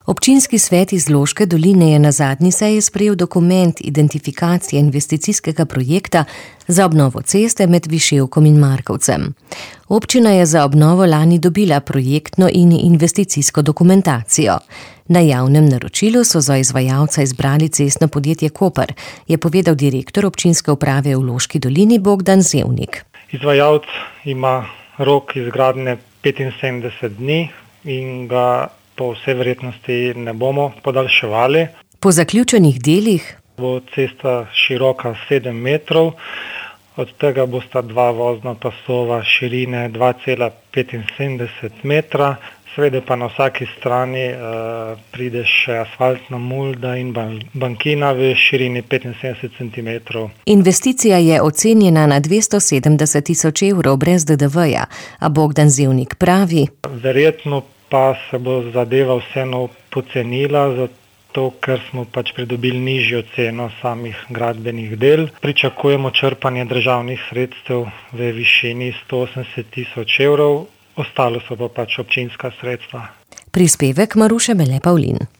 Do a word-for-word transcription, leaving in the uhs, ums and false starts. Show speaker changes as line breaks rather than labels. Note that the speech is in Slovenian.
Občinski svet iz Loške doline je na zadnji seji sprejel dokument identifikacije investicijskega projekta za obnovo ceste med Viševkom in Markovcem. Občina je za obnovo lani dobila projektno in investicijsko dokumentacijo. Na javnem naročilu so za izvajalca izbrali cestno podjetje Koper, je povedal direktor občinske uprave v Loški dolini Bogdan Zevnik.
Izvajalec ima rok izgradnje petinsedemdeset dni in ga po vsej verjetnosti ne bomo podaljševali.
Po zaključenih delih
bo cesta široka sedem metrov, od tega bosta dva vozna pasova širine dva cela petinsedemdeset metra, seveda pa na vsaki strani uh, pride še asfaltna mulda in bankina v širini petinsedemdeset centimetrov.
Investicija je ocenjena na dvesto sedemdeset tisoč evrov brez D D V-ja, a Bogdan Zevnik pravi:
Verjetno pa se bo zadeva vseeno pocenila, zato ker smo pač pridobili nižjo ceno samih gradbenih del. Pričakujemo črpanje državnih sredstev v višini sto osemdeset tisoč evrov, ostalo so pa pač občinska sredstva.
Prispevek Maruše Bele Pavlin.